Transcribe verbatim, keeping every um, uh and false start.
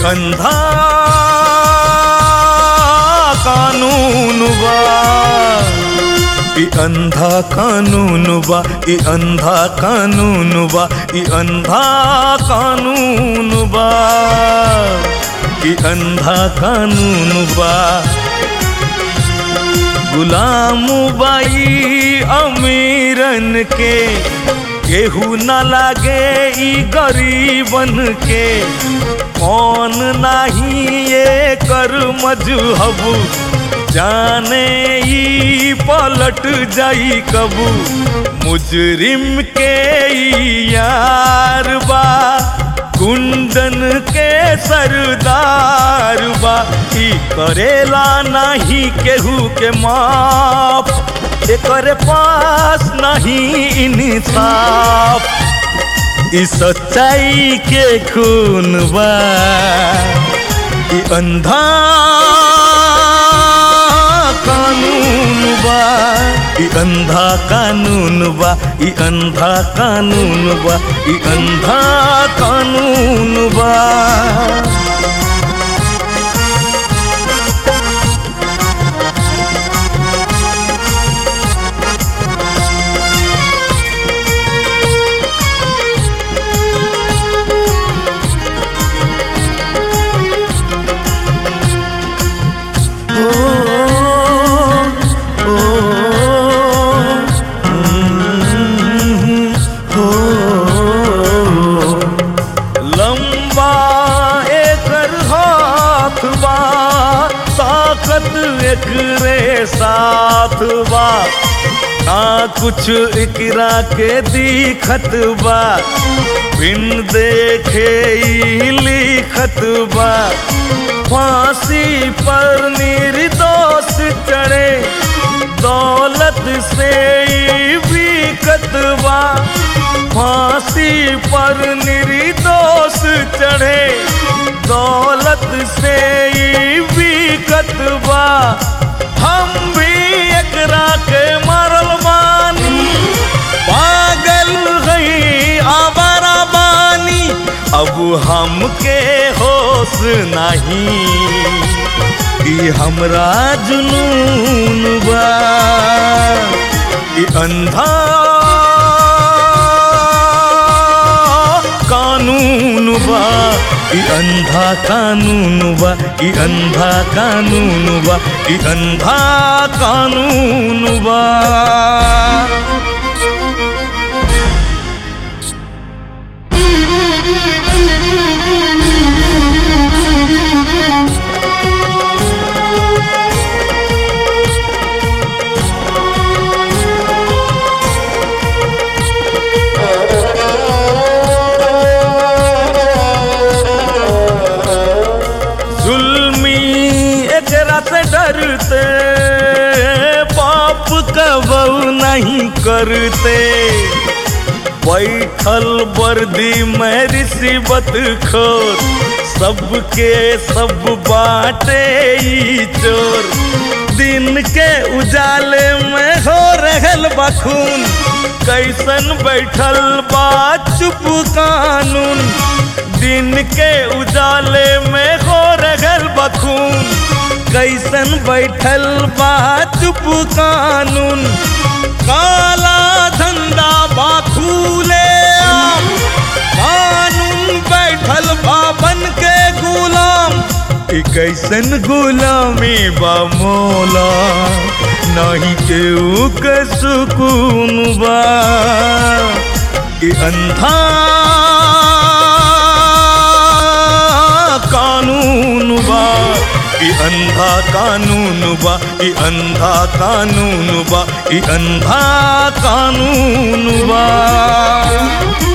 अंधा कानून बा, ई अंधा कानून बा, ई अंधा कानून बा, ई अंधा कानून बा, ई अंधा कानून बा। गुलाम बाई अमीरन के केहू न लागे ई गरीबन के, कौन नाही ये कर मजहब जाने ई पलट जाई कबू। मुजरिम के ई यार बा, गुंडन के सरदार बा, ई करेला नाही केहू के माफ, एकरे पास नहीं इंसाफ। ई सच्चाई के खून बा, ई अंधा कानून बा, ई अंधा कानून बा, ई अंधा कानून बा, ई अंधा कानून बा। एकरे साथ बा ना कुछ एकरा के दिखत बा, बिन देखे ई लिखत बा। फांसी पर निर्दोष चढ़े, दौलत से ई बिकत बा। फांसी पर निर्दोष चढ़े, दौलत से ई बिकत बा। हम भी एकरा के मरल बानी, पागल गई आवारा बानी, अब हमके होश नहीं, ई हमरा जुनून बा। ई अंधा कानून बा, ई अंधा कानून बा, ई अंधा कानून बा, ई अंधा कानून बा। डरते पाप कबू नहीं करते, बैठल वर्दी में रिश्वत खोर, सबके सब बाटे ई चोर। दिन के उजाले में हो रहल बखून, कैसन बैठल बा चुप कानून। दिन के उजाले में हो रहल बखून, कैसन बैठल बा चुप कानून। काला धंधा बा खुले आम, कानून बैठल बा बन के गुलाम। ई कैसन गुलामी बा मौला, नहीं केहू के सुकून बा। ई अंधा कानून बा, ई अंधा कानून बा, ई अंधा कानून बा, ई अंधा कानून बा।